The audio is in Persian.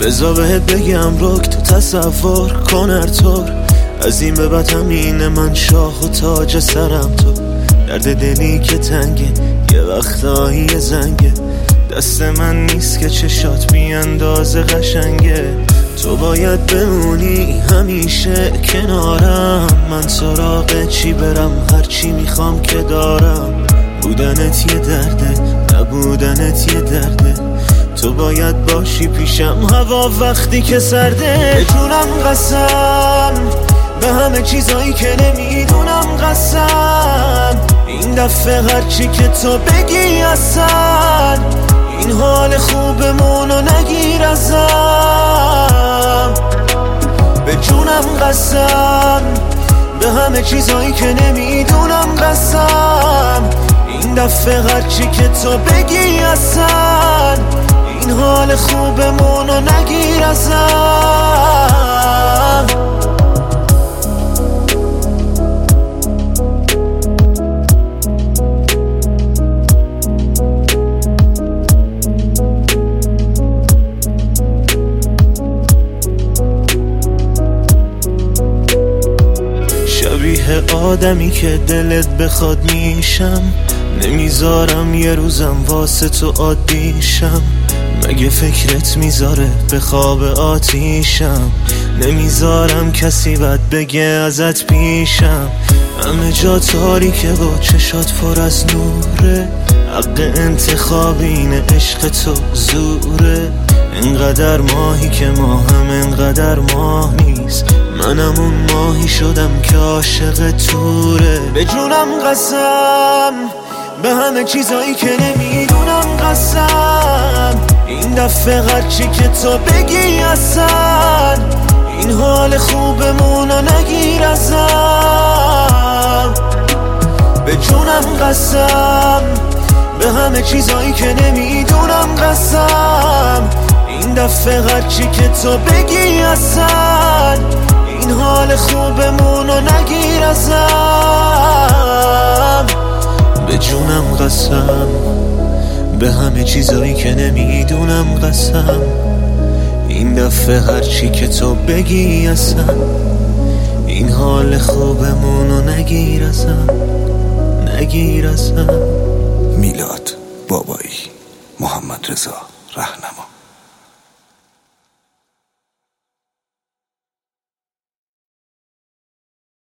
بذار بهت بگم رک تو تصور کن ارطور، از این به بعد همینه من شاه و تاج سرم تو. درد دلی که تنگه یه وقتایی زنگه، دست من نیست که چشات بی اندازه قشنگه. تو باید بمونی همیشه کنارم، من سراغ چی برم هرچی میخوام که دارم. بودنت یه درده نبودنت یه درده، تو باید باشی پیشم هوا وقتی که سرده. به جونم قسم به همه چیزایی که نمیدونم قسم، این دفعه هرچی که تو بگی اصلا این حال خوبمونو نگیر ازم. به جونم قسم به همه چیزایی که نمیدونم قسم، این دفعه هرچی که تو بگی اصلا این حال خوبمونو نگیر ازم. شبیه آدمی که دلت بخواد میشم، نمیذارم یه روزم واسه تو عادیشم. مگه فکرت میذاره به خواب آتیشم، نمیذارم کسی بد بگه ازت پیشم. همه جا تاریکه با چشات پر از نوره، حق انتخاب اینه عشق تو زوره. انقدر ماهی که ماه هم انقدر ماه نیست، منم اون ماهی شدم که عاشق توره. به جونم قسم به همه چیزایی که نمیدونم قسم، این دفعه هرچی که تو بگی اصلا این حال خوبمونو نگیر ازم. به جونم قسم به همه چیزایی که نمیدونم قسم، این دفعه هرچی که تو بگی اصلا این حال خوبمونو نگیر ازم. به جونم قسم به همه چیزایی که نمیدونم قسم، این دفعه هرچی که تو بگی اصلا این حال خوبمونو نگیر ازم نگیر ازم. میلاد بابایی، محمد رضا رهنما.